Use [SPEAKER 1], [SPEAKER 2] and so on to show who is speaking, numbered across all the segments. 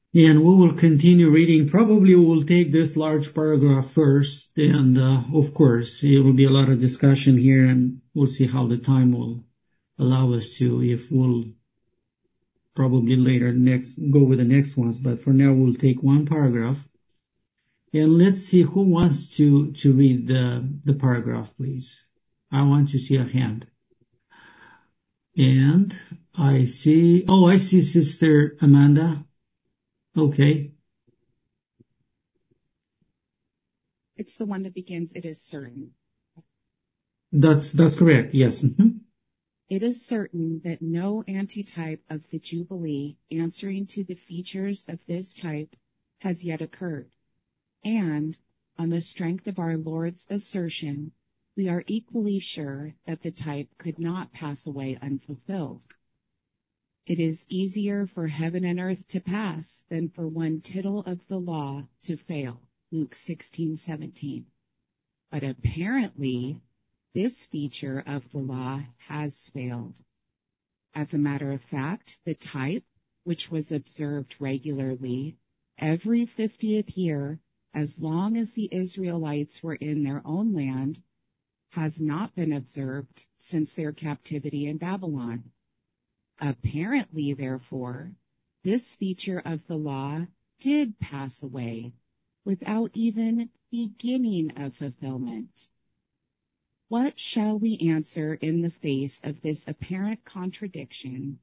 [SPEAKER 1] And we will continue reading. Probably we will take this large paragraph first, and of course, it will be a lot of discussion here, and we'll see how the time will allow us to, if we'll probably later go with the next ones. But for now, we'll take one paragraph. And let's see who wants to read the paragraph, please. I want to see a hand. And I see Sister Amanda. Okay.
[SPEAKER 2] It's the one that begins, "It is certain."
[SPEAKER 1] That's correct, yes. Mm-hmm.
[SPEAKER 2] It is certain that no antitype of the Jubilee answering to the features of this type has yet occurred. And, on the strength of our Lord's assertion, we are equally sure that the type could not pass away unfulfilled. It is easier for heaven and earth to pass than for one tittle of the law to fail. Luke 16:17. But apparently, this feature of the law has failed. As a matter of fact, the type, which was observed regularly every 50th year, as long as the Israelites were in their own land, has not been observed since their captivity in Babylon. Apparently, therefore, this feature of the law did pass away without even beginning of fulfillment. What shall we answer in the face of this apparent contradiction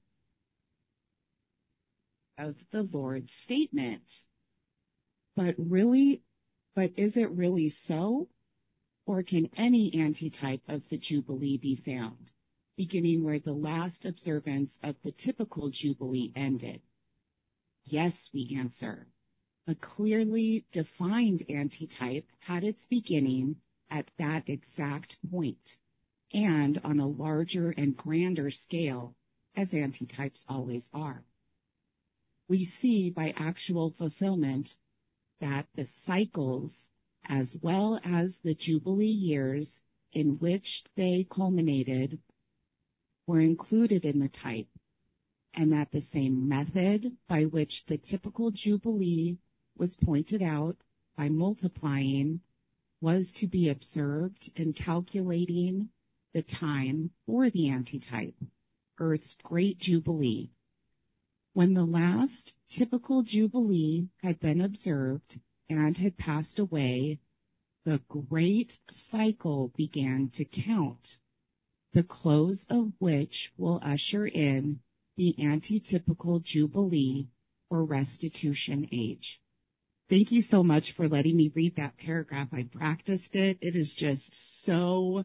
[SPEAKER 2] of the Lord's statement? But is it really so? Or can any antitype of the Jubilee be found, beginning where the last observance of the typical Jubilee ended? Yes, we answer. A clearly defined antitype had its beginning at that exact point, and on a larger and grander scale, as antitypes always are. We see by actual fulfillment that the cycles, as well as the Jubilee years in which they culminated, were included in the type, and that the same method by which the typical Jubilee was pointed out by multiplying was to be observed in calculating the time for the antitype, Earth's Great Jubilee. When the last typical Jubilee had been observed and had passed away, the great cycle began to count, the close of which will usher in the antitypical Jubilee or restitution age. Thank you so much for letting me read that paragraph. I practiced it. It is just so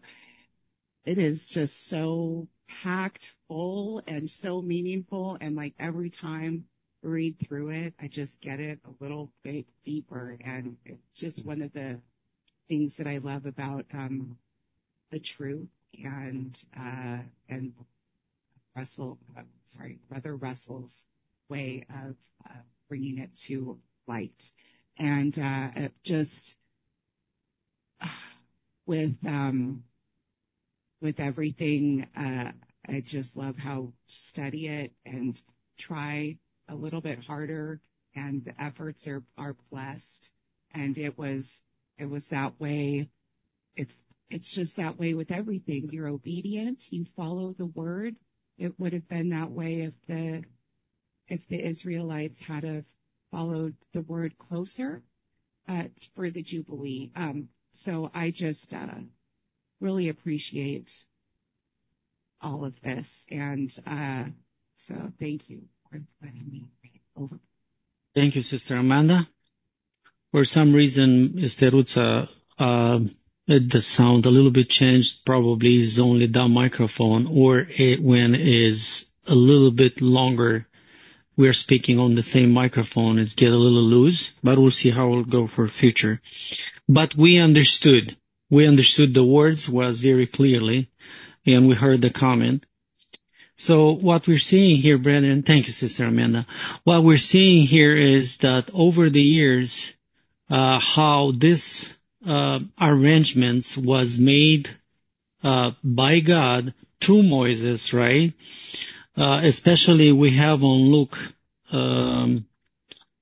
[SPEAKER 2] packed full and so meaningful. And like every time I read through it, I just get it a little bit deeper. And it's just one of the things that I love about the truth and Brother Russell's way of bringing it to light. And just with everything, I just love how study it and try a little bit harder, and the efforts are blessed. And it was that way. It's just that way with everything. You're obedient. You follow the word. It would have been that way if the Israelites had have followed the word closer for the Jubilee. So I just really appreciate all of this. And so thank you for letting me read over.
[SPEAKER 1] Thank you, Sister Amanda. For some reason, Esteruza, the sound a little bit changed. Probably is only the microphone, or when it is a little bit longer, we're speaking on the same microphone, it get a little loose, but we'll see how it'll go for future. But we understood the words was very clearly, and we heard the comment. So what we're seeing here, brethren, thank you, Sister Amanda. What we're seeing here is that over the years, how this arrangements was made by God through Moses, right? Especially we have on Luke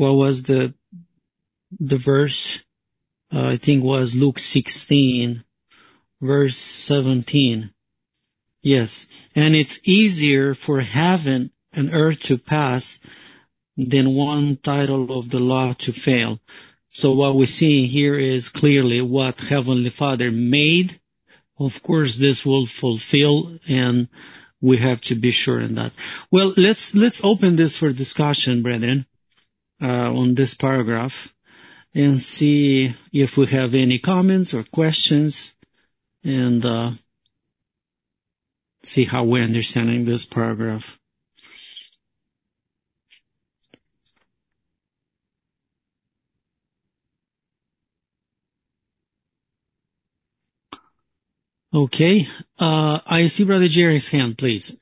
[SPEAKER 1] what was the verse? I think was Luke 16, verse 17. Yes, and it's easier for heaven and earth to pass than one title of the law to fail. So what we see here is clearly what Heavenly Father made. Of course, this will fulfill, and we have to be sure in that. Well, let's open this for discussion, brethren, on this paragraph, and see if we have any comments or questions, and see how we're understanding this paragraph. Okay. I see Brother Jerry's hand, please.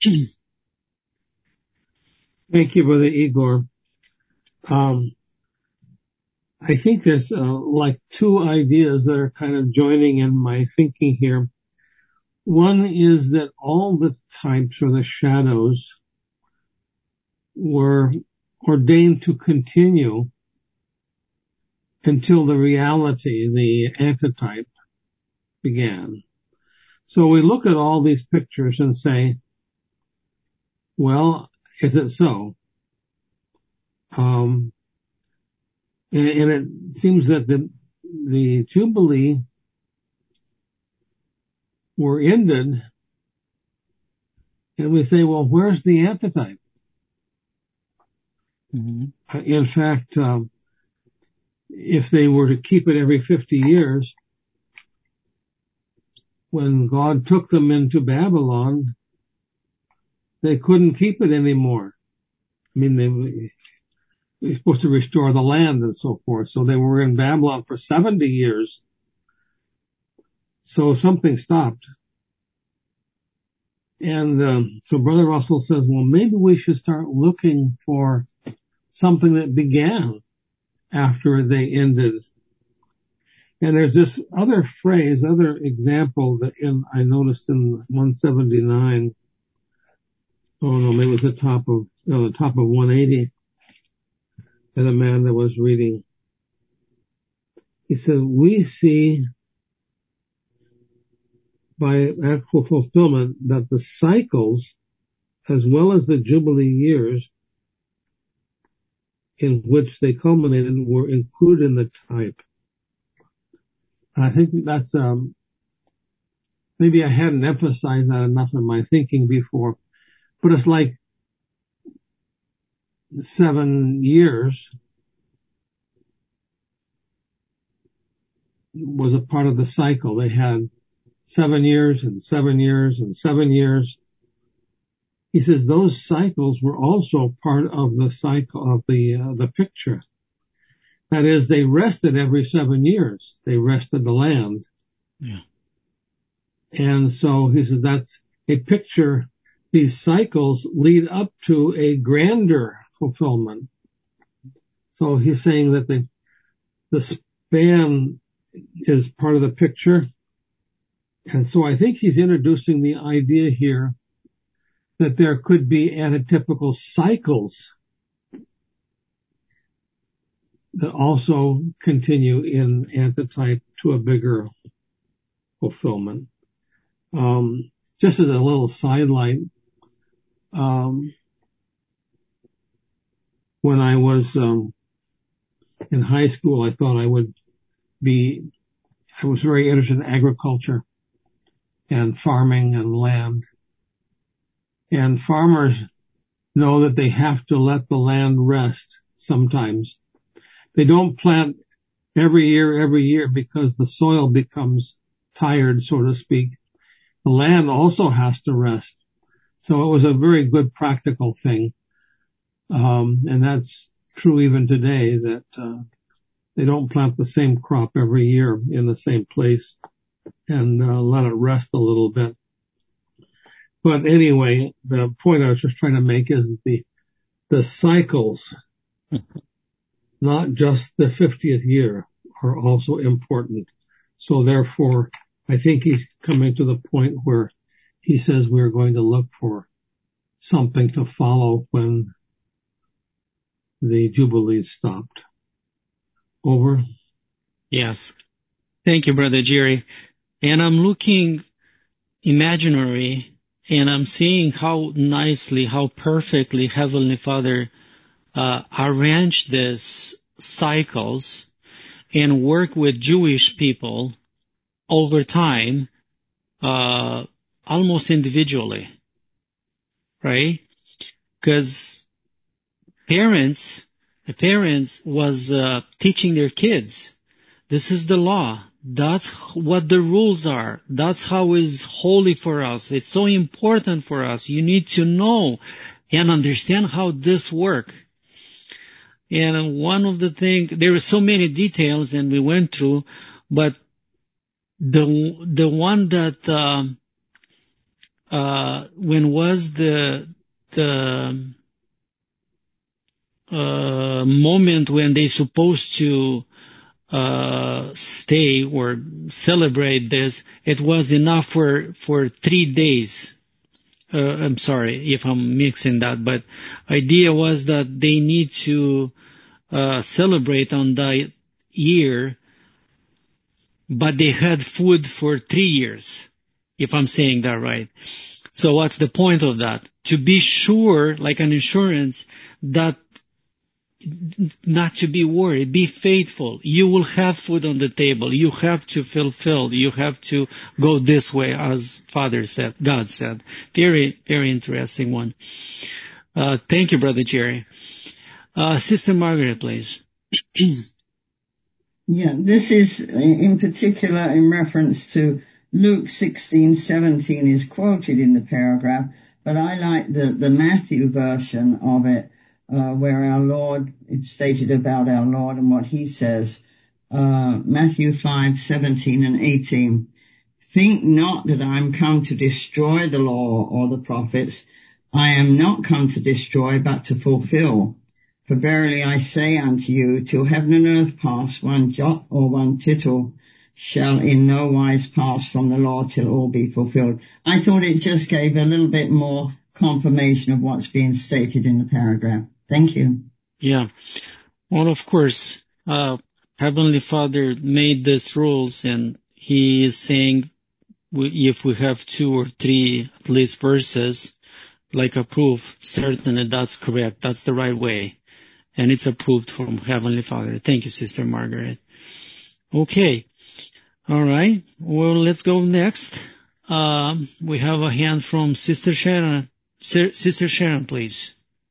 [SPEAKER 3] Thank you, Brother Igor. I think there's like two ideas that are kind of joining in my thinking here. One is that all the types or the shadows were ordained to continue until the reality, the antitype, began. So we look at all these pictures and say, well, is it so? And it seems that the Jubilee were ended, and we say, well, where's the antitype? Mm-hmm. In fact, if they were to keep it every 50 years, when God took them into Babylon, they couldn't keep it anymore. I mean, they were supposed to restore the land and so forth. So they were in Babylon for 70 years. So something stopped. And so Brother Russell says, well, maybe we should start looking for something that began after they ended. And there's this other phrase, other example that I noticed in 179. Oh no, maybe it was the top of 180 that Amanda was reading. He said, we see by actual fulfillment that the cycles, as well as the Jubilee years in which they culminated, were included in the type. And I think that's, maybe I hadn't emphasized that enough in my thinking before, but it's like 7 years was a part of the cycle. They had 7 years and 7 years and 7 years. He says those cycles were also part of the cycle of the picture. That is, they rested every 7 years. They rested the land.
[SPEAKER 1] Yeah.
[SPEAKER 3] And so he says that's a picture. These cycles lead up to a grander fulfillment. So he's saying that the span is part of the picture. And so I think he's introducing the idea here that there could be antitypical cycles that also continue in antitype to a bigger fulfillment. Just as a little sidelight, when I was in high school, I thought I was very interested in agriculture and farming and land. And farmers know that they have to let the land rest sometimes. They don't plant every year because the soil becomes tired, so to speak. The land also has to rest. So it was a very good practical thing. And that's true even today, that they don't plant the same crop every year in the same place and let it rest a little bit. But anyway, the point I was just trying to make is that the cycles, not just the 50th year, are also important. So therefore, I think he's coming to the point where he says we're going to look for something to follow when the Jubilees stopped. Over.
[SPEAKER 1] Yes. Thank you, Brother Jerry. And I'm looking imaginary, and I'm seeing how nicely, how perfectly Heavenly Father arranged these cycles and work with Jewish people over time, almost individually, right? Because parents was teaching their kids, this is the law. That's what the rules are. That's how it's holy for us. It's so important for us. You need to know and understand how this works. And one of the things, there are so many details and we went through, but the one that when was the moment when they supposed to stay or celebrate this, it was enough for 3 days. I'm sorry if I'm mixing that, but idea was that they need to celebrate on that year, but they had food for 3 years, if I'm saying that right. So what's the point of that? To be sure, like an insurance, that not to be worried, be faithful. You will have food on the table. You have to fulfill. You have to go this way, as Father said, God said. Very, very interesting one. Thank you, Brother Jerry. Sister Margaret, please.
[SPEAKER 4] Yeah, this is in particular in reference to Luke 16:17 is quoted in the paragraph, but I like the Matthew version of it, where our Lord, it's stated about our Lord and what he says, Matthew 5:17 and 18. Think not that I am come to destroy the law or the prophets. I am not come to destroy, but to fulfill. For verily I say unto you, till heaven and earth pass, one jot or one tittle shall in no wise pass from the law till all be fulfilled. I thought it just gave a little bit more confirmation of what's being stated in the paragraph. Thank you.
[SPEAKER 1] Yeah. Well, of course, Heavenly Father made these rules, and he is saying if we have 2 or 3 at least verses, like a proof, certainly that's correct. That's the right way. And it's approved from Heavenly Father. Thank you, Sister Margaret. Okay. All right. Well, let's go next. We have a hand from Sister Sharon. Sister Sharon, please.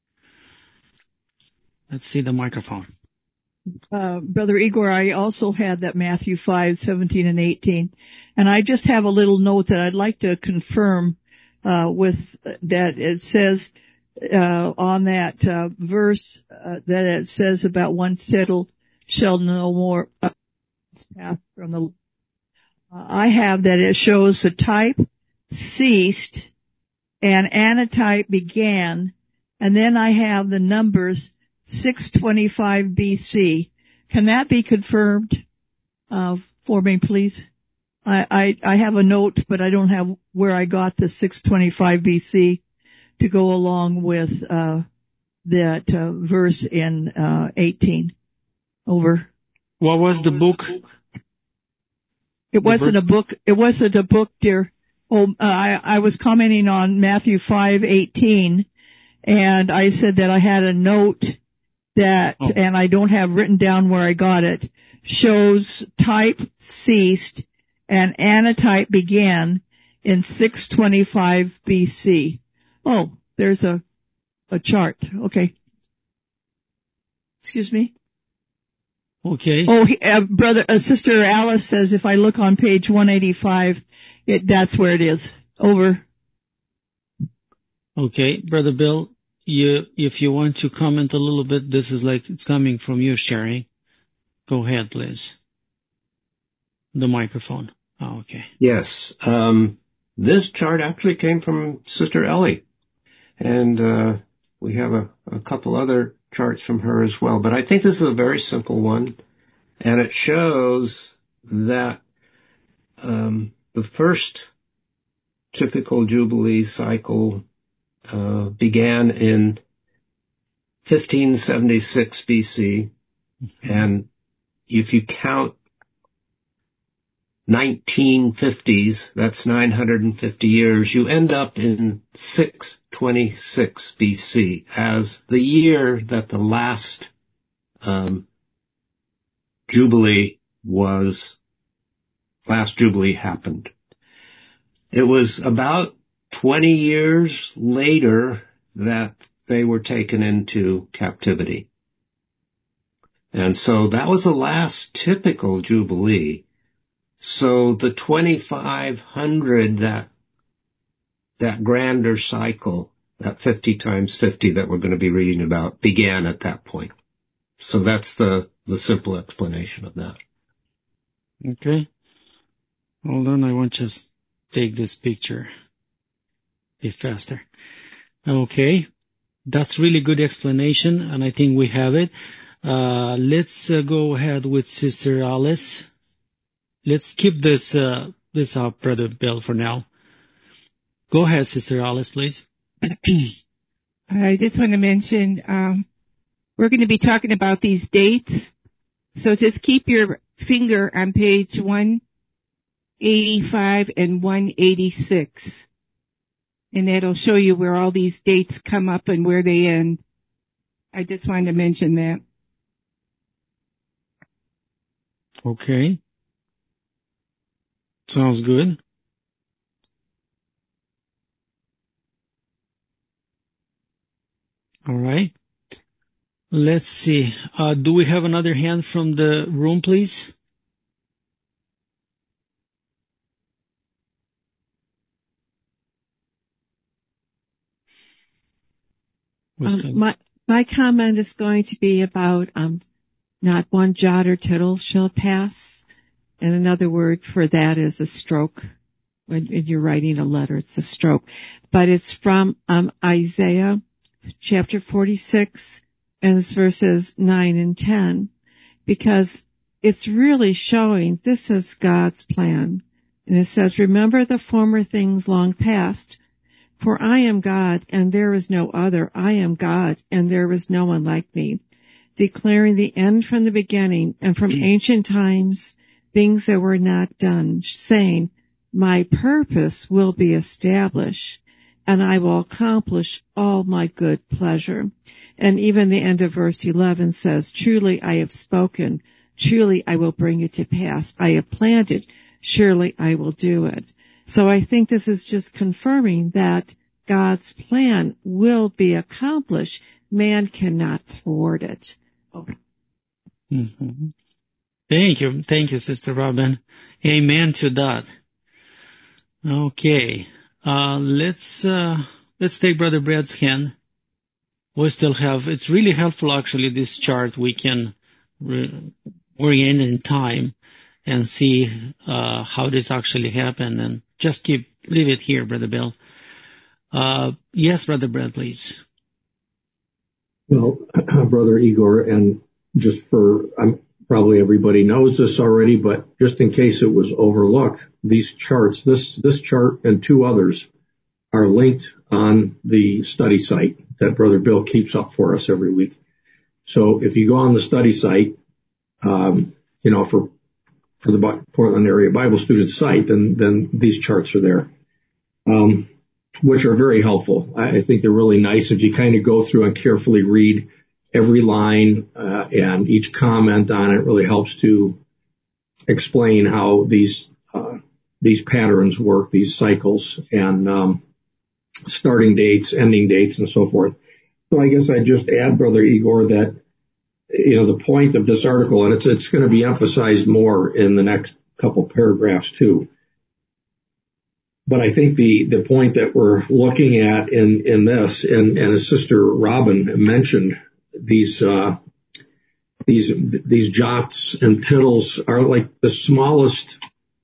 [SPEAKER 1] Let's see the microphone.
[SPEAKER 5] Brother Igor, I also had that Matthew 5:17 and 18. And I just have a little note that I'd like to confirm with that. It says on that verse that it says about one tittle shall no more pass from the. I have that it shows the type ceased and antitype began, and then I have the numbers 625 BC. Can that be confirmed for me, please? I have a note, but I don't have where I got the 625 BC to go along with that verse in 18. Over.
[SPEAKER 1] What was the book?
[SPEAKER 5] It wasn't a book. It wasn't a book, dear. Oh, I was commenting on Matthew 5:18, and I said that I had a note that, and I don't have written down where I got it, shows type ceased and antitype began in 625 BC. Oh, there's a chart. Okay. Excuse me?
[SPEAKER 1] Okay.
[SPEAKER 5] Oh, Sister Alice says if I look on page 185, that's where it is. Over.
[SPEAKER 1] Okay, Brother Bill, if you want to comment a little bit, this is like it's coming from you, Sherry. Go ahead, please. The microphone. Oh, okay.
[SPEAKER 6] Yes. This chart actually came from Sister Ellie. And we have a couple other charts from her as well. But I think this is a very simple one. And it shows that the first typical Jubilee cycle began in 1576 BC, and if you count 1950s, that's 950 years, you end up in 626 BC as the year that the last Jubilee happened. It was about 20 years later that they were taken into captivity. And so that was the last typical Jubilee. So the 2500, that grander cycle, that 50 times 50 that we're going to be reading about, began at that point. So that's the simple explanation of that.
[SPEAKER 1] Okay. Hold on, I want to just take this picture. Be faster. Okay. That's really good explanation, and I think we have it. Let's go ahead with Sister Alice. Let's keep this up, Brother Bill, for now. Go ahead, Sister Alice, please.
[SPEAKER 7] I just want to mention, we're going to be talking about these dates. So just keep your finger on page 185 and 186. And that'll show you where all these dates come up and where they end. I just wanted to mention that.
[SPEAKER 1] Okay. Sounds good. All right. Let's see. Do we have another hand from the room, please?
[SPEAKER 8] My comment is going to be about not one jot or tittle shall pass. And another word for that is a stroke. When you're writing a letter, it's a stroke. But it's from Isaiah chapter 46, and it's verses 9 and 10, because it's really showing this is God's plan. And it says, remember the former things long past, for I am God, and there is no other. I am God, and there is no one like me, declaring the end from the beginning, and from ancient times things that were not done, saying, my purpose will be established, and I will accomplish all my good pleasure. And even the end of verse 11 says, truly I have spoken, truly I will bring it to pass. I have planned it, surely I will do it. So I think this is just confirming that God's plan will be accomplished. Man cannot thwart it.
[SPEAKER 1] Mm-hmm. Thank you, Sister Robin. Amen to that. Okay, let's take Brother Brad's hand. We still have. It's really helpful, actually. This chart we can orient in time and see how this actually happened, and just leave it here, Brother Bill. Yes, Brother Brad, please.
[SPEAKER 3] Well, Brother Igor, and just probably everybody knows this already, but just in case it was overlooked, these charts, this chart and two others, are linked on the study site that Brother Bill keeps up for us every week. So if you go on the study site, for the Portland area Bible student site, then these charts are there, which are very helpful. I think they're really nice if you kind of go through and carefully read every line and each comment on it. Really helps to explain how these patterns work, these cycles, and starting dates, ending dates, and so forth. So I guess I'd just add, Brother Igor, that the point of this article, and it's going to be emphasized more in the next couple paragraphs too. But I think the point that we're looking at in this, and as Sister Robin mentioned, these jots and tittles are like the smallest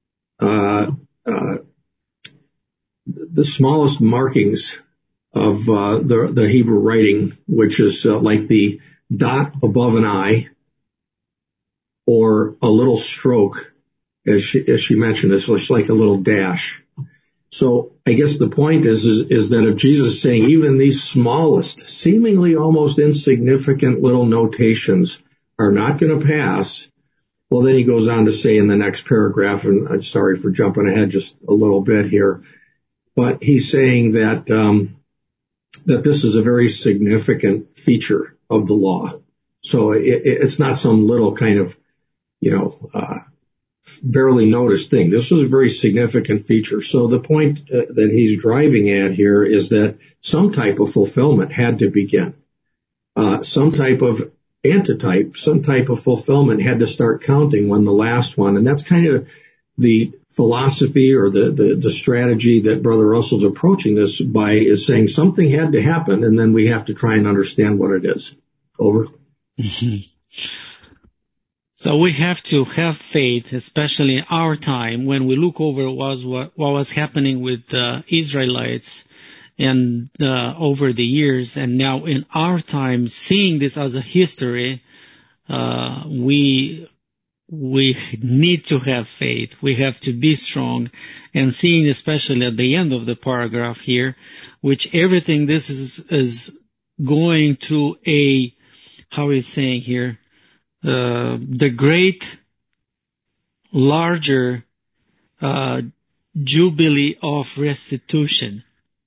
[SPEAKER 3] markings of the Hebrew writing, which is like the dot above an I, or a little stroke, as she mentioned. It's like a little dash.
[SPEAKER 9] So I guess the point is that if Jesus is saying even these smallest, seemingly almost insignificant little notations are not going to pass, well, then he goes on to say in the next paragraph, and I'm sorry for jumping ahead just a little bit here, but he's saying that that this is a very significant feature of the law. So it's not some little kind of, barely noticed thing. This was a very significant feature. So the point that he's driving at here is that some type of fulfillment had to begin. Some type of antitype, some type of fulfillment had to start counting when the last one, and that's kind of the philosophy or the strategy that Brother Russell's approaching this by, is saying something had to happen, and then we have to try and understand what it is. Over.
[SPEAKER 1] So we have to have faith, especially in our time, when we look over what was happening with the Israelites and over the years, and now in our time, seeing this as a history, we need to have faith. We have to be strong, and seeing especially at the end of the paragraph here, which everything this is going through a, how is saying here, the great, larger jubilee of restitution,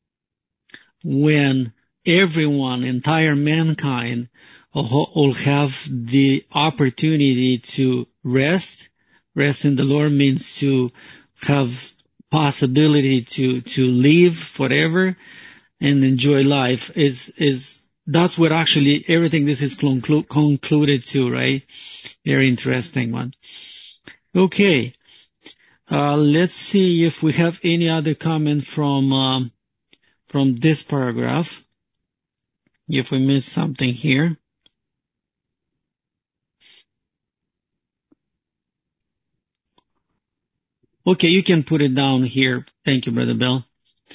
[SPEAKER 1] when everyone, entire mankind, will have the opportunity to rest. Rest in the Lord means to have possibility to live forever and enjoy life. That's what actually everything this is concluded to, right? Very interesting one. Okay. Let's see if we have any other comment from this paragraph. If we missed something here. Okay, you can put it down here. Thank you, Brother Bill.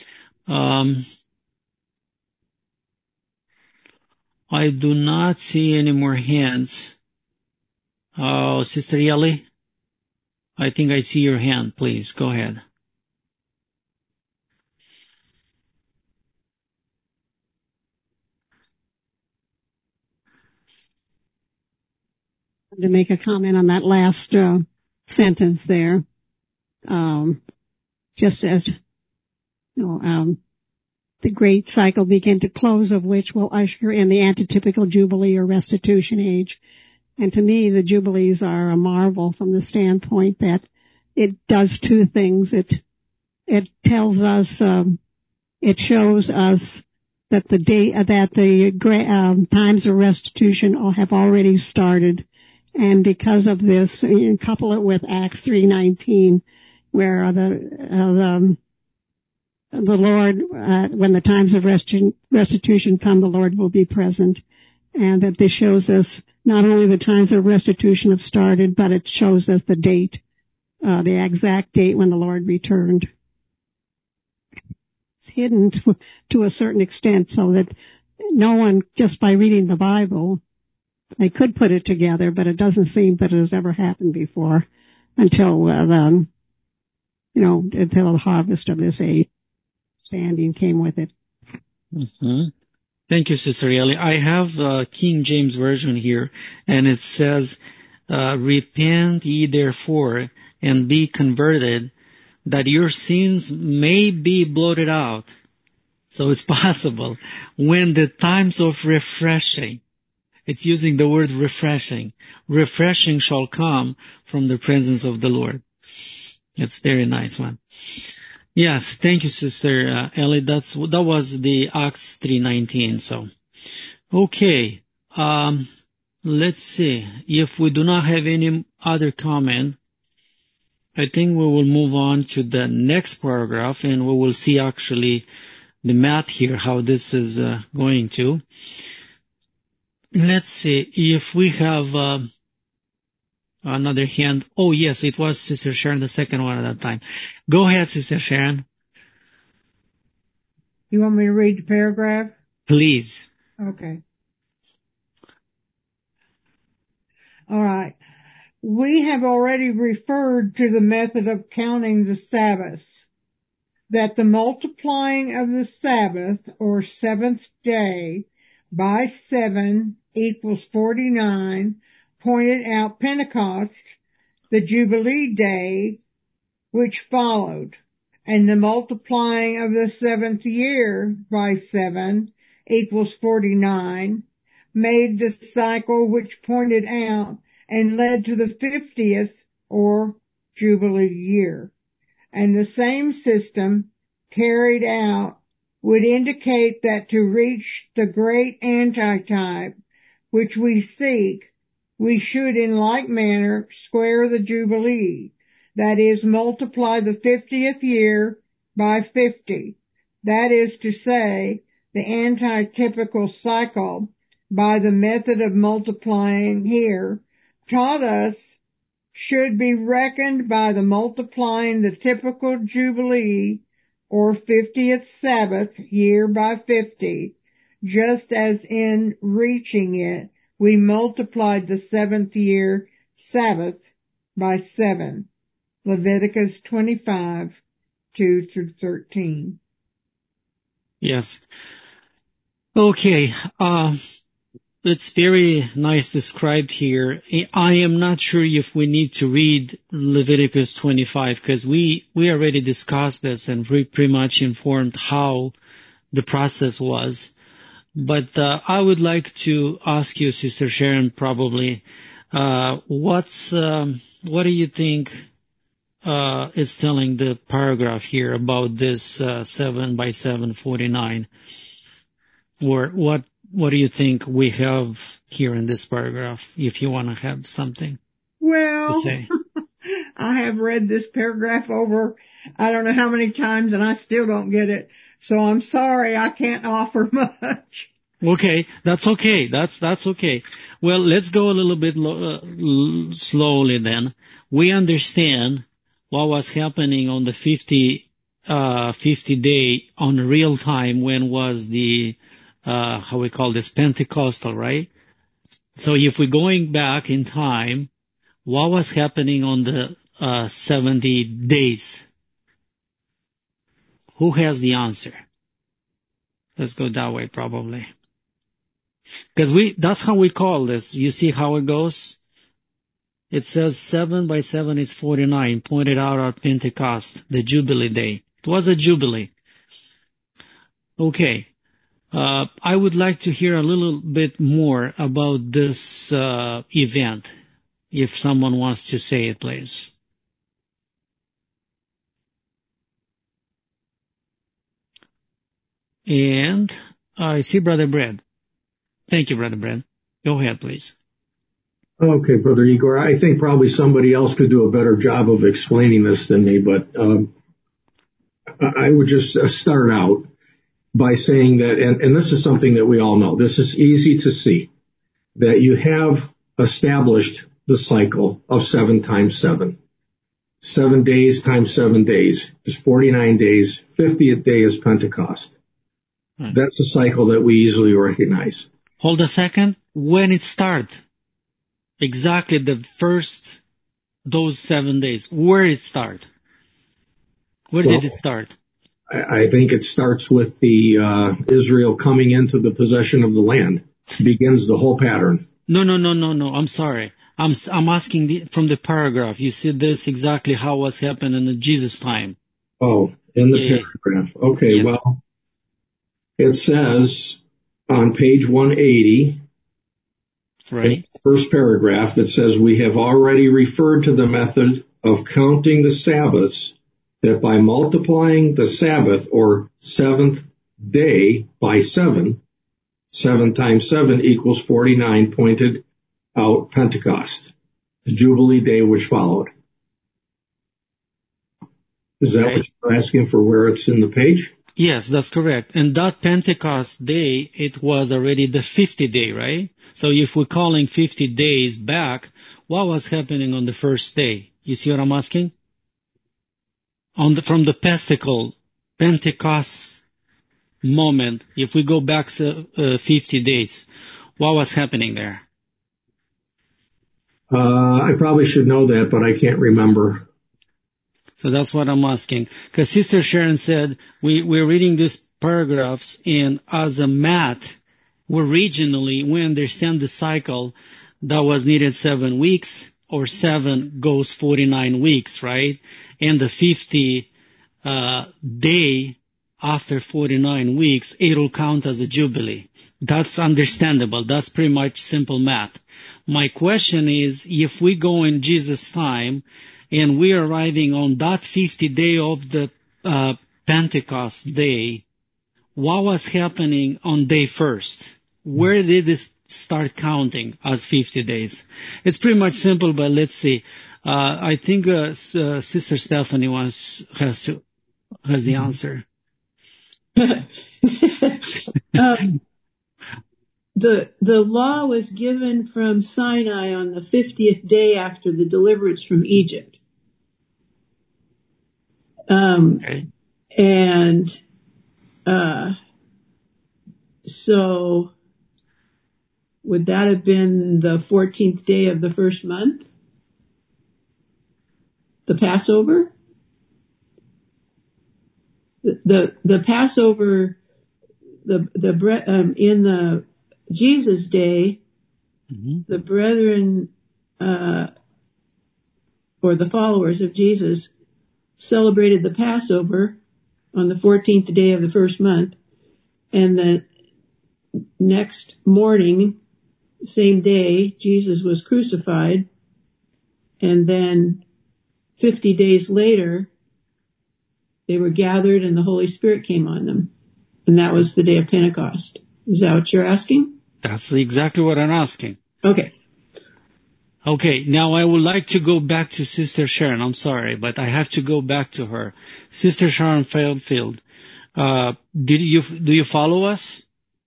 [SPEAKER 1] I do not see any more hands. Sister Yeli, I think I see your hand. Please, go ahead.
[SPEAKER 10] To make a comment on that last sentence there. Just as, the great cycle begin to close, of which will usher in the antitypical Jubilee or restitution age. And to me, the Jubilees are a marvel from the standpoint that it does two things. It tells us, it shows us that the times of restitution have already started. And because of this, you couple it with Acts 3:19, where the Lord, when the times of restitution come, the Lord will be present. And that this shows us not only the times of restitution have started, but it shows us the date, the exact date when the Lord returned. It's hidden to a certain extent so that no one, just by reading the Bible, they could put it together, but it doesn't seem that it has ever happened before until the harvest of this age standing came with it.
[SPEAKER 1] Mm-hmm. Thank you, Sister Yeli. I have King James Version here, and it says, repent ye therefore, and be converted, that your sins may be blotted out. So it's possible. When the times of refreshing, it's using the word refreshing. Refreshing shall come from the presence of the Lord. It's very nice one. Yes, thank you, Sister Ellie. That was the Acts 3:19. So, okay. Let's see. If we do not have any other comment, I think we will move on to the next paragraph, and we will see actually the math here, how this is going to. Let's see if we have another hand. Oh, yes, it was Sister Sharon, the second one at that time. Go ahead, Sister Sharon.
[SPEAKER 11] You want me to read the paragraph?
[SPEAKER 1] Please.
[SPEAKER 11] Okay. All right. We have already referred to the method of counting the Sabbath. that the multiplying of the Sabbath, or seventh day, by 7 equals 49, pointed out Pentecost, the Jubilee day, which followed, and the multiplying of the seventh year by 7 equals 49, made the cycle which pointed out and led to the 50th, or Jubilee year. And the same system carried out would indicate that to reach the great antitype which we seek, we should in like manner square the Jubilee, that is, multiply the 50th year by 50. That is to say, the antitypical cycle by the method of multiplying here taught us should be reckoned by the multiplying the typical Jubilee or 50th Sabbath year by 50, just as in reaching it we multiplied the seventh year Sabbath by 7. Leviticus 25, 2 through 13.
[SPEAKER 1] Yes. Okay. It's very nice described here. I am not sure if we need to read Leviticus 25 because we already discussed this and we pretty much informed how the process was. But I would like to ask you, Sister Sharon, probably, what do you think is telling the paragraph here about this 7 by 749? Or what do you think we have here in this paragraph, if you want to have something to say?
[SPEAKER 11] I have read this paragraph over I don't know how many times and I still don't get it. So I'm sorry I can't offer much.
[SPEAKER 1] Okay, that's okay. That's okay. Well, let's go a little bit slowly then. We understand what was happening on the 50 day on real time when was the how we call this, Pentecostal, right? So if we're going back in time, what was happening on the 70 days? Who has the answer? Let's go that way probably. Because that's how we call this. You see how it goes? It says 7 by 7 is 49, pointed out at Pentecost, the Jubilee day. It was a Jubilee. Okay. I would like to hear a little bit more about this event, if someone wants to say it, please. And I see Brother Brad. Thank you, Brother Brad. Go ahead, please.
[SPEAKER 9] Okay, Brother Igor. I think probably somebody else could do a better job of explaining this than me, but I would just start out by saying that, and this is something that we all know, this is easy to see, that you have established the cycle of 7 times 7. 7 days times 7 days is 49 days. 50th day is Pentecost.
[SPEAKER 1] Right.
[SPEAKER 9] That's a cycle that we easily recognize.
[SPEAKER 1] Hold a second. When it started? Exactly the first, those 7 days. Where it start? Where did it start?
[SPEAKER 9] I think it starts with the Israel coming into the possession of the land. Begins the whole pattern.
[SPEAKER 1] No. I'm sorry. I'm asking from the paragraph. You see this exactly how was happening in Jesus' time.
[SPEAKER 9] Oh, in the paragraph. Okay, yeah. Well, it says on page 180,
[SPEAKER 1] right.
[SPEAKER 9] In the first paragraph, it says, we have already referred to the method of counting the Sabbaths, that by multiplying the Sabbath or seventh day by 7, 7 times 7 equals 49, pointed out Pentecost, the Jubilee day which followed. Is that what you're asking for, where it's in the page?
[SPEAKER 1] Yes, that's correct. And that Pentecost day, it was already the 50th day, right? So if we're calling 50 days back, what was happening on the first day? You see what I'm asking? From the Pentecost moment, if we go back 50 days, what was happening there?
[SPEAKER 9] I probably should know that, but I can't remember.
[SPEAKER 1] So that's what I'm asking. Because Sister Sharon said we're reading these paragraphs, and as a math, originally we understand the cycle that was needed 7 weeks, or 7 goes 49 weeks, right? And the 50 day after 49 weeks, it will count as a jubilee. That's understandable. That's pretty much simple math. My question is, if we go in Jesus' time and we are arriving on that 50 day of the Pentecost day, what was happening on day first? Where did it start counting as 50 days? It's pretty much simple, but let's see. I think Sister Stephanie has the answer.
[SPEAKER 12] The law was given from Sinai on the 50th day after the deliverance from Egypt.
[SPEAKER 1] Okay.
[SPEAKER 12] And so would that have been the 14th day of the first month? The Passover? The Passover, in the Jesus day, the brethren, or the followers of Jesus, celebrated the Passover on the 14th day of the first month, and the next morning, same day, Jesus was crucified, and then 50 days later, they were gathered and the Holy Spirit came on them. And that was the day of Pentecost. Is that what you're asking?
[SPEAKER 1] That's exactly what I'm asking.
[SPEAKER 12] Okay.
[SPEAKER 1] Okay, now I would like to go back to Sister Sharon. I'm sorry, but I have to go back to her. Sister Sharon Fairfield, do you follow us?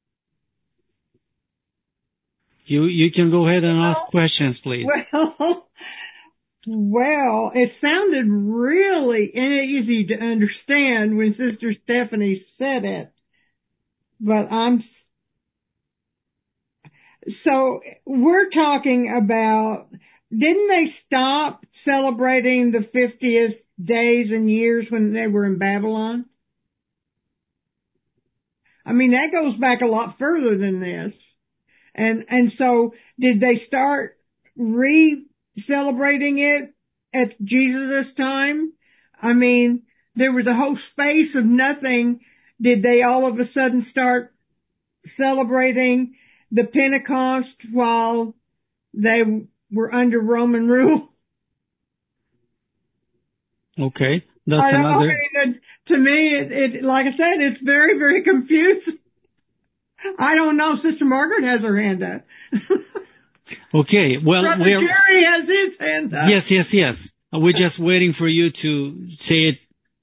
[SPEAKER 1] You can go ahead and ask questions, please.
[SPEAKER 11] Well, it sounded really easy to understand when Sister Stephanie said it, but so we're talking about, didn't they stop celebrating the 50th days and years when they were in Babylon? I mean, that goes back a lot further than this. And so did they start celebrating it at Jesus' time? I mean, there was a whole space of nothing. Did they all of a sudden start celebrating the Pentecost while they were under Roman rule?
[SPEAKER 1] Okay, that's another.
[SPEAKER 11] To me, it like I said, it's very, very confusing. I don't know. Sister Margaret has her hand up.
[SPEAKER 1] Okay, well,
[SPEAKER 11] Brother Jerry has his hand up.
[SPEAKER 1] Yes. We're just waiting for you to say it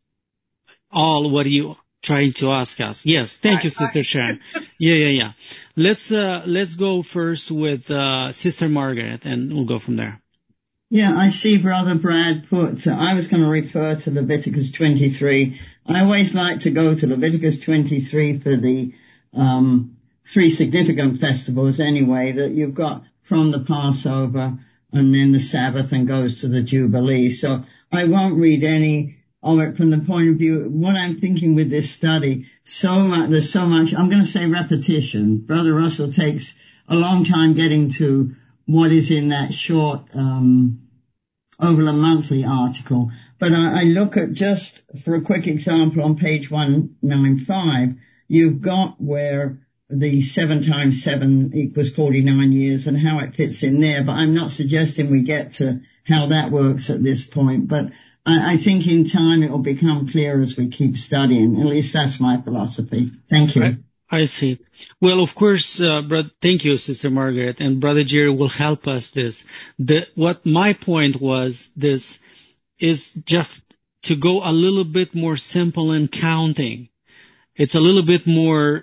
[SPEAKER 1] all what you trying to ask us. Yes, thank you, Sister Sharon. Yeah. Let's go first with Sister Margaret, and we'll go from there.
[SPEAKER 4] Yeah, I see Brother Brad put, I was going to refer to Leviticus 23. I always like to go to Leviticus 23 for the 3 significant festivals anyway, that you've got from the Passover and then the Sabbath and goes to the Jubilee. So I won't read any of it from the point of view, what I'm thinking with this study, there's so much, I'm going to say repetition. Brother Russell takes a long time getting to what is in that short Overland Monthly article. But I look at, just for a quick example, on page 195, you've got where the 7 times 7 equals 49 years and how it fits in there. But I'm not suggesting we get to how that works at this point. But I think in time it will become clear as we keep studying. At least that's my philosophy. Thank you.
[SPEAKER 1] I see. Well, of course, thank you, Sister Margaret, and Brother Jerry will help us this. What my point was, this is just to go a little bit more simple in counting. It's a little bit more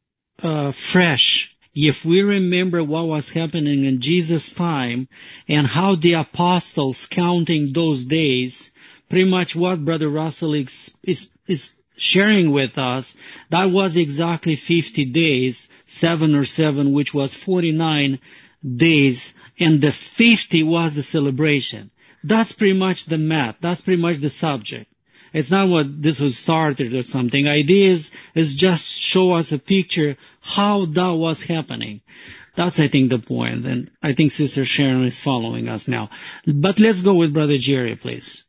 [SPEAKER 1] fresh. If we remember what was happening in Jesus' time and how the apostles counting those days, pretty much what Brother Russell is sharing with us, that was exactly 50 days, 7 or 7, which was 49 days, and the 50 was the celebration. that's pretty much the math. That's pretty much the subject. It's not what this was started or something. Idea is just show us a picture how that was happening. That's, I think, the point. And I think Sister Sharon is following us now. But let's go with Brother Jerry, please.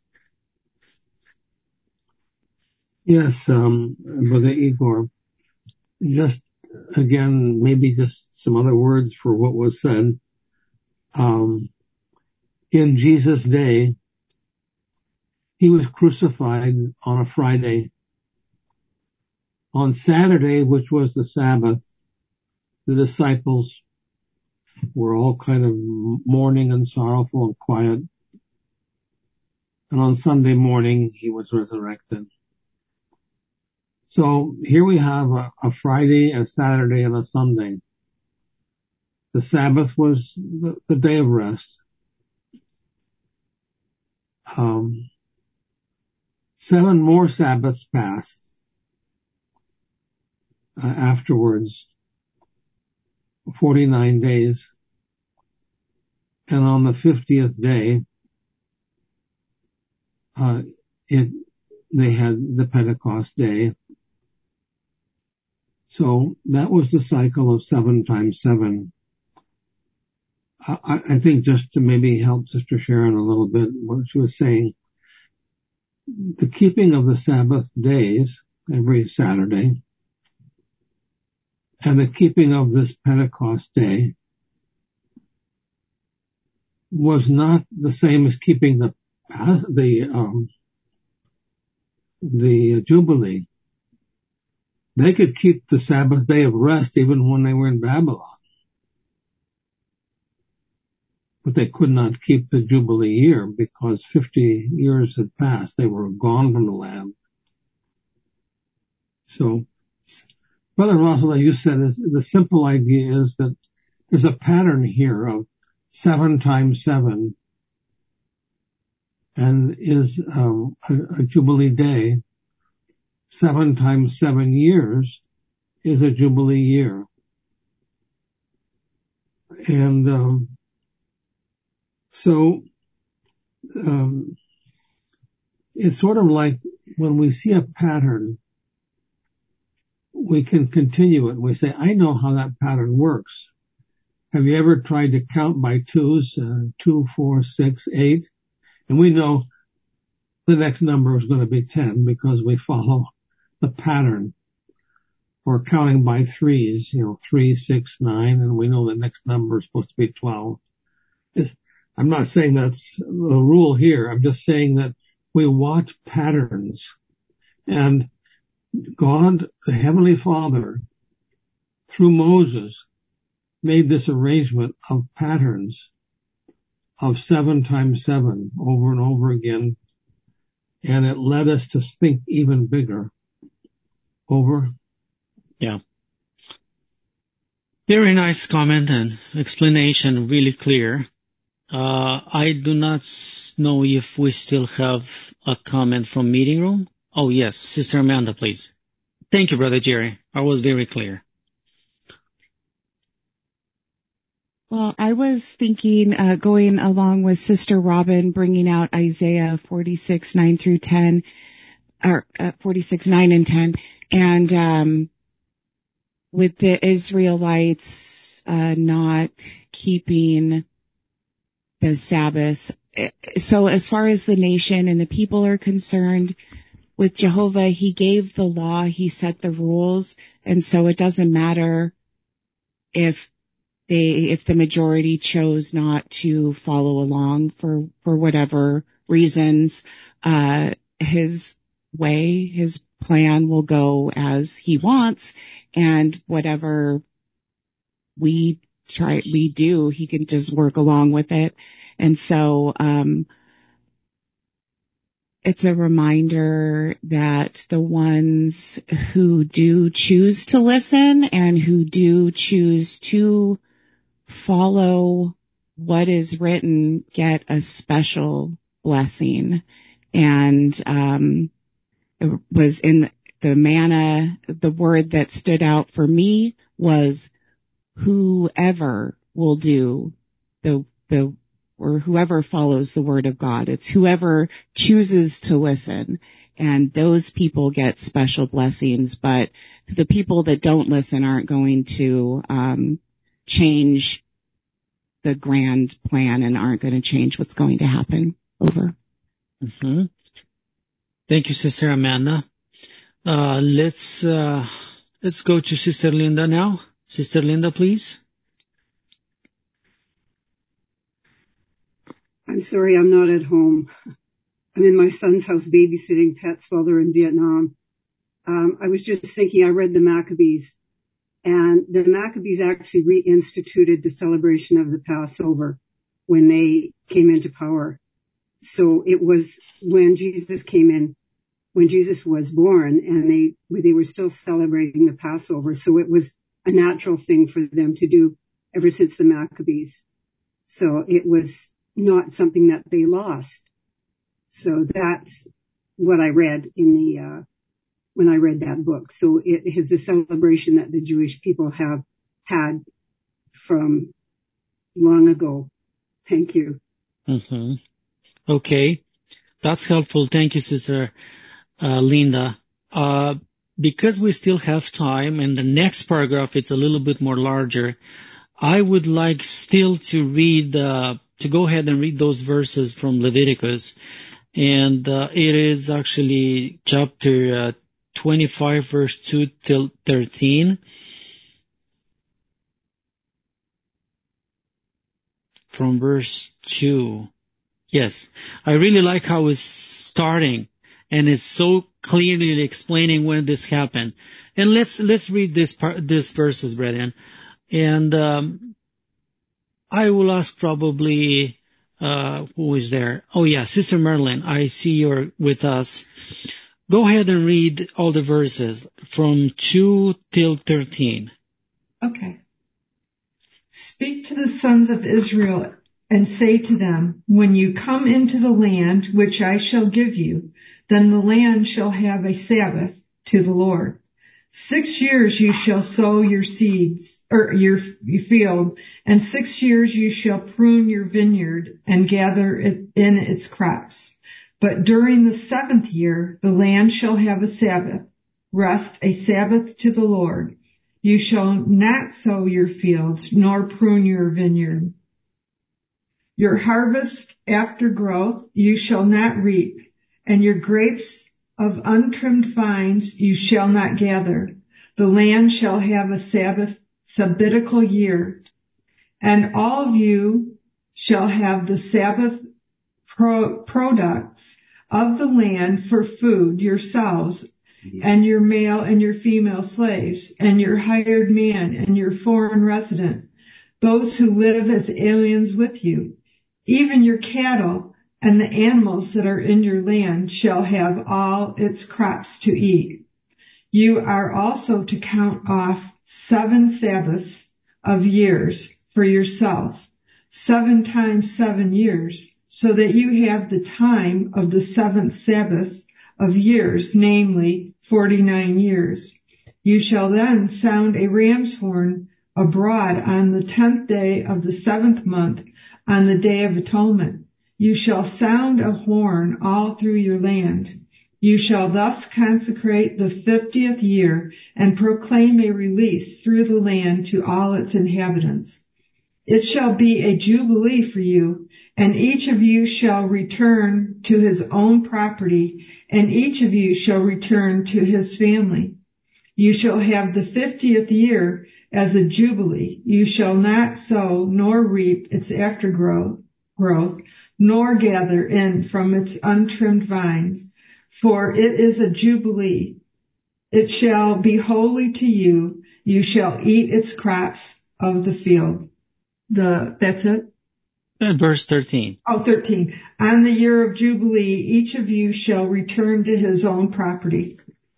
[SPEAKER 3] Yes, Brother Igor. Just, again, maybe just some other words for what was said. In Jesus' day, he was crucified on a Friday. On Saturday, which was the Sabbath, the disciples were all kind of mourning and sorrowful and quiet. And on Sunday morning, he was resurrected. So here we have a Friday, a Saturday, and a Sunday. The Sabbath was the day of rest. 7 more Sabbaths passed afterwards, 49 days. And on the 50th day, they had the Pentecost day. So that was the cycle of 7 times 7. I think just to maybe help Sister Sharon a little bit, what she was saying, the keeping of the Sabbath days every Saturday and the keeping of this Pentecost day was not the same as keeping the Jubilee. They could keep the Sabbath day of rest even when they were in Babylon. But they could not keep the Jubilee year because 50 years had passed. They were gone from the land. So, Brother Russell, you said the simple idea is that there's a pattern here of 7 times 7 and is a Jubilee day. 7 times 7 years is a Jubilee year. And so it's sort of like when we see a pattern, we can continue it. We say, I know how that pattern works. Have you ever tried to count by twos? 2, 4, 6, 8. And we know the next number is going to be 10 because we follow the pattern. Or counting by threes, 3, 6, 9, and we know the next number is supposed to be 12. I'm not saying that's the rule here. I'm just saying that we watch patterns. And God, the Heavenly Father, through Moses, made this arrangement of patterns of 7 times 7 over and over again. And it led us to think even bigger. Over.
[SPEAKER 1] Yeah. Very nice comment and explanation, really clear. I do not know if we still have a comment from meeting room. Oh, yes. Sister Amanda, please. Thank you, Brother Jerry. I was very clear.
[SPEAKER 2] Well, I was thinking, going along with Sister Robin, bringing out Isaiah 46, 9 through 10, or 46, 9 and 10, and with the Israelites not keeping the Sabbath. So as far as the nation and the people are concerned, with Jehovah, he gave the law, he set the rules, and so it doesn't matter if the majority chose not to follow along for whatever reasons. His way, his plan will go as he wants, and whatever we do, he can just work along with it. And so, it's a reminder that the ones who do choose to listen and who do choose to follow what is written get a special blessing. And it was in the manna, the word that stood out for me was whoever will do the or whoever follows the word of God. It's whoever chooses to listen. And those people get special blessings, but the people that don't listen aren't going to change the grand plan and aren't going to change what's going to happen. Over.
[SPEAKER 1] Mm-hmm. Thank you, Sister Amanda. Let's go to Sister Linda now. Sister Linda, please.
[SPEAKER 13] I'm sorry I'm not at home. I'm in my son's house babysitting pets while they're in Vietnam. I was just thinking, I read the Maccabees, and the Maccabees actually reinstituted the celebration of the Passover when they came into power. So it was when Jesus came in, when Jesus was born, and they were still celebrating the Passover. So it was a natural thing for them to do ever since the Maccabees. So it was not something that they lost. So that's what I read in the, when I read that book. So it is a celebration that the Jewish people have had from long ago. Thank you.
[SPEAKER 1] Mm-hmm. Okay. That's helpful. Thank you, Sister Linda. Because we still have time, and the next paragraph, it's a little bit more larger, I would like still to read, to go ahead and read those verses from Leviticus. And it is actually chapter 25, verse 2 till 13. From verse 2. Yes, I really like how it's starting, and it's so clearly explaining when this happened. And let's read this verses, brethren. And I will ask probably who is there. Oh yeah, Sister Merlin. I see you're with us. Go ahead and read all the verses from 2 till 13.
[SPEAKER 14] Okay. Speak to the sons of Israel and say to them, when you come into the land which I shall give you, then the land shall have a Sabbath to the Lord. 6 years you shall sow your seeds, or your field, and 6 years you shall prune your vineyard and gather it in its crops. But during the 7th year, the land shall have a Sabbath, rest, a Sabbath to the Lord. You shall not sow your fields, nor prune your vineyard. Your harvest after growth you shall not reap, and your grapes of untrimmed vines you shall not gather. The land shall have a Sabbath sabbatical year, and all of you shall have the Sabbath products of the land for food yourselves, and your male and your female slaves, and your hired man and your foreign resident, those who live as aliens with you. Even your cattle and the animals that are in your land shall have all its crops to eat. You are also to count off 7 Sabbaths of years for yourself, 7 times 7 years, so that you have the time of the 7th Sabbath of years, namely 49 years. You shall then sound a ram's horn abroad on the 10th day of the 7th month, on the Day of Atonement. You shall sound a horn all through your land. You shall thus consecrate the 50th year and proclaim a release through the land to all its inhabitants. It shall be a jubilee for you, and each of you shall return to his own property, and each of you shall return to his family. You shall have the 50th year as a jubilee. You shall not sow nor reap its aftergrowth, nor gather in from its untrimmed vines, for it is a jubilee. It shall be holy to you. You shall eat its crops of the field. That's it?
[SPEAKER 1] Verse 13.
[SPEAKER 14] Oh, 13. On the year of Jubilee, each of you shall return to his own property.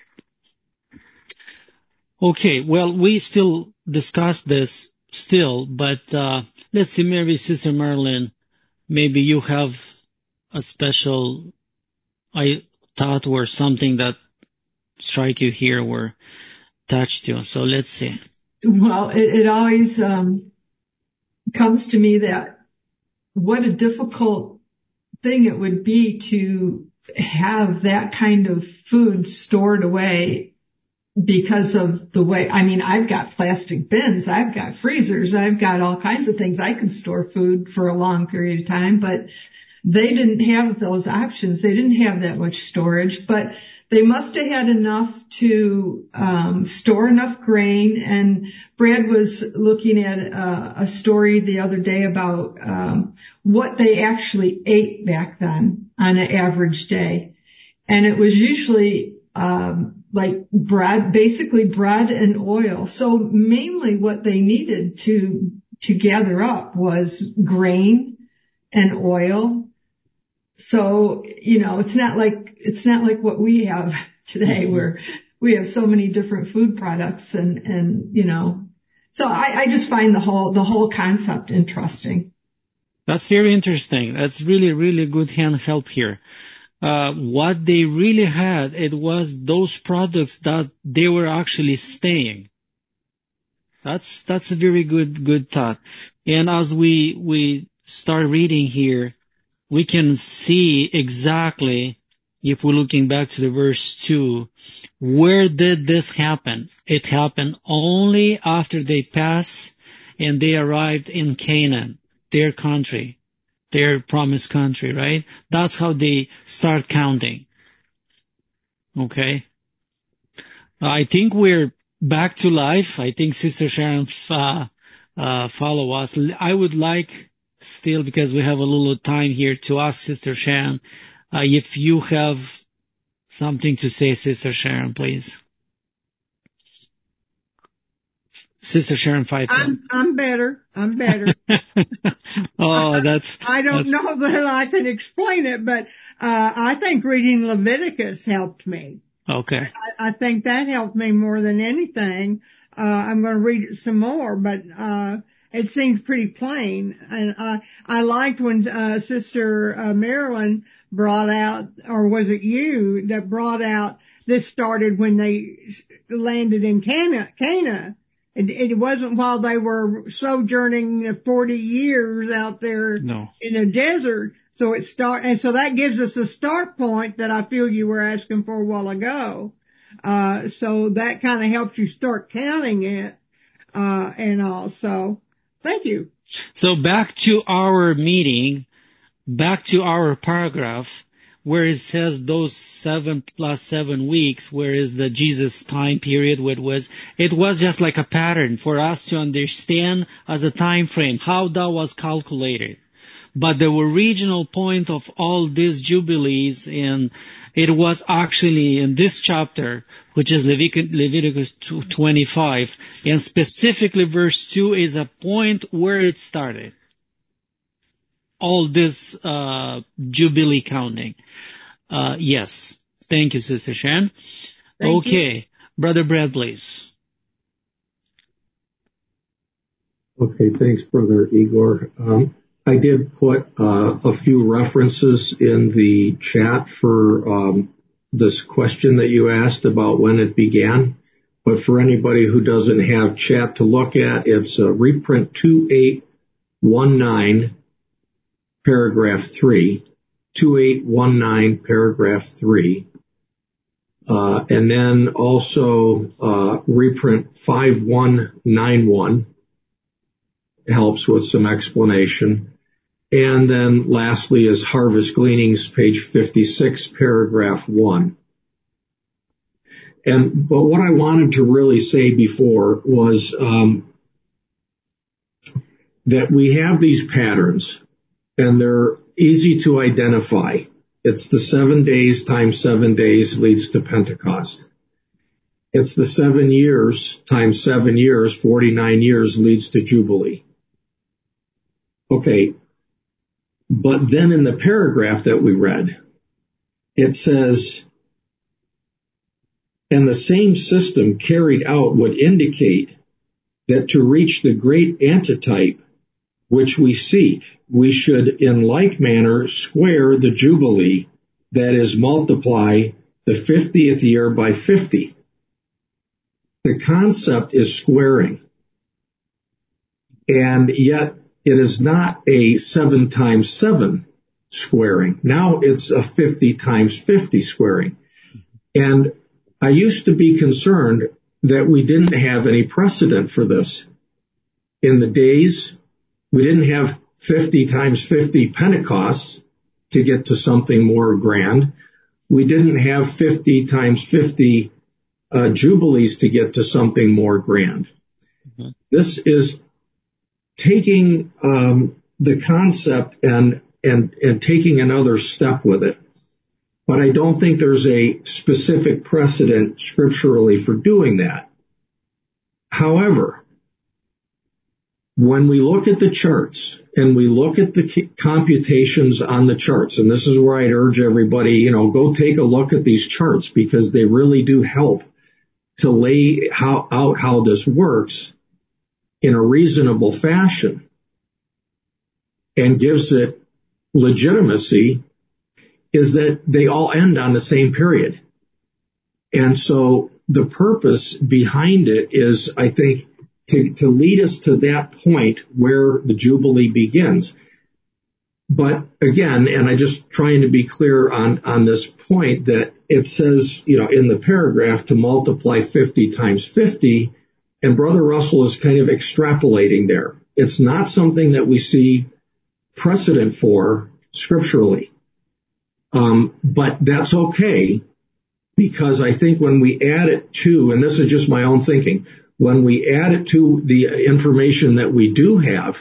[SPEAKER 1] Okay, well, we still discuss this still, but let's see, maybe Sister Marilyn, maybe you have a special thought or something that strike you here or touched you. So let's see.
[SPEAKER 14] Well, it always comes to me that what a difficult thing it would be to have that kind of food stored away because of the way, I mean, I've got plastic bins, I've got freezers, I've got all kinds of things. I can store food for a long period of time, but they didn't have those options. They didn't have that much storage, but they must have had enough to store enough grain. And Brad was looking at a story the other day about what they actually ate back then on an average day. And it was usually like bread, basically bread and oil. So mainly what they needed to gather up was grain and oil. So, you know, it's not like what we have today where we have so many different food products and, you know, so I just find the whole concept interesting.
[SPEAKER 1] That's very interesting. That's really, really good help here. What they really had, it was those products that they were actually staying. That's a very good thought. And as we start reading here, we can see exactly, if we're looking back to the verse 2, where did this happen? It happened only after they passed and they arrived in Canaan, their country, their promised country, right? That's how they start counting. Okay? I think we're back to life. I think Sister Sharon follow us. I would like still, because we have a little time here, to ask Sister Sharon if you have something to say, Sister Sharon, please. Sister Sharon Fifield.
[SPEAKER 11] I'm better.
[SPEAKER 1] Oh,
[SPEAKER 11] I don't know that I can explain it, but I think reading Leviticus helped me.
[SPEAKER 1] Okay.
[SPEAKER 11] I think that helped me more than anything. I'm going to read it some more, but it seems pretty plain. And I liked when Sister Marilyn brought out, or was it you that brought out, this started when they landed in Cana. It wasn't while they were sojourning 40 years out there in the desert. So and so that gives us a start point that I feel you were asking for a while ago. So that kind of helps you start counting it, and all. So thank you.
[SPEAKER 1] So back to our meeting, back to our paragraph, where it says those 7 plus 7 weeks, where is the Jesus time period, it was just like a pattern for us to understand as a time frame how that was calculated. But the original point of all these jubilees, and it was actually in this chapter, which is Leviticus 25, and specifically verse 2 is a point where it started. All this jubilee counting. Yes. Thank you, Sister Sharon.
[SPEAKER 11] Thank
[SPEAKER 1] you. Brother Brad, please.
[SPEAKER 9] Okay, thanks, Brother Igor. I did put a few references in the chat for this question that you asked about when it began. But for anybody who doesn't have chat to look at, it's reprint 2819, paragraph 3. 2819, paragraph 3. And then also reprint 5191 helps with some explanation. And then lastly is Harvest Gleanings, page 56, paragraph 1. But what I wanted to really say before was that we have these patterns, and they're easy to identify. It's the 7 days times 7 days leads to Pentecost. It's the 7 years times 7 years, 49 years, leads to Jubilee. Okay. But then in the paragraph that we read, it says, and the same system carried out would indicate that to reach the great antitype which we seek, we should in like manner square the Jubilee, that is, multiply the 50th year by 50. The concept is squaring. And yet it is not a 7 times 7 squaring. Now it's a 50 times 50 squaring. And I used to be concerned that we didn't have any precedent for this. In the days, we didn't have 50 times 50 Pentecosts to get to something more grand. We didn't have 50 times 50 Jubilees to get to something more grand. Mm-hmm. This is taking the concept and taking another step with it. But I don't think there's a specific precedent scripturally for doing that. However, when we look at the charts and we look at the computations on the charts, and this is where I'd urge everybody, go take a look at these charts because they really do help to lay out how this works in a reasonable fashion and gives it legitimacy, is that they all end on the same period. And so the purpose behind it is, I think, to lead us to that point where the Jubilee begins. But again, and I just trying to be clear on this point, that it says, in the paragraph to multiply 50 times 50, and Brother Russell is kind of extrapolating there. It's not something that we see precedent for scripturally. But that's okay, because I think when we add it to, and this is just my own thinking, when we add it to the information that we do have,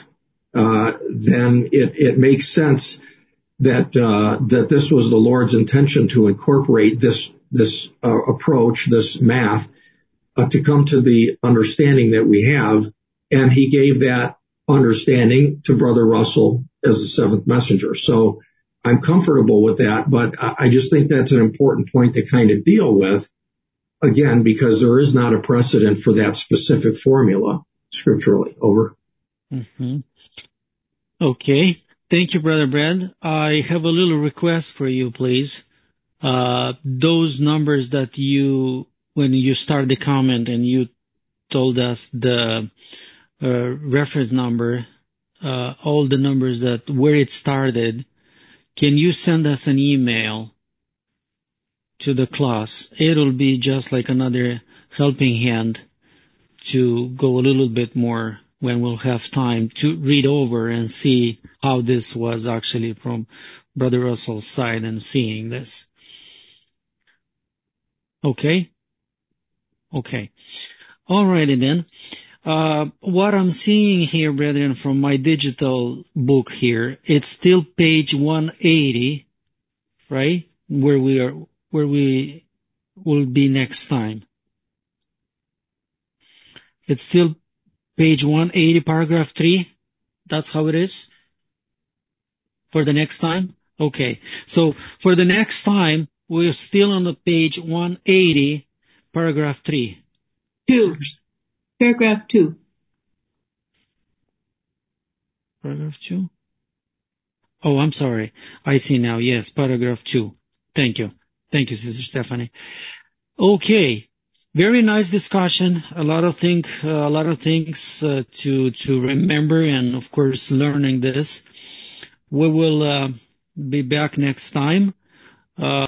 [SPEAKER 9] then it makes sense that this was the Lord's intention to incorporate this approach, this math, to come to the understanding that we have. And he gave that understanding to Brother Russell as the seventh messenger. So I'm comfortable with that, but I just think that's an important point to kind of deal with, again, because there is not a precedent for that specific formula scripturally. Over.
[SPEAKER 1] Mm-hmm. Okay. Thank you, Brother Brad. I have a little request for you, please. Those numbers that when you start the comment and you told us the reference number, all the numbers where it started, can you send us an email to the class? It'll be just like another helping hand to go a little bit more when we'll have time to read over and see how this was actually from Brother Russell's side and seeing this. Okay? Okay. Alrighty then. What I'm seeing here, brethren, from my digital book here, it's still page 180, right? Where we will be next time. It's still page 180, paragraph 3. That's how it is? For the next time? Okay. So for the next time, we're still on the page 180, paragraph 3.
[SPEAKER 12] 2. Paragraph 2.
[SPEAKER 1] Paragraph 2? Oh, I'm sorry. I see now. Yes, paragraph 2. Thank you. Thank you, Sister Stephanie. Okay. Very nice discussion. A lot of things to remember, and of course learning this. We will be back next time.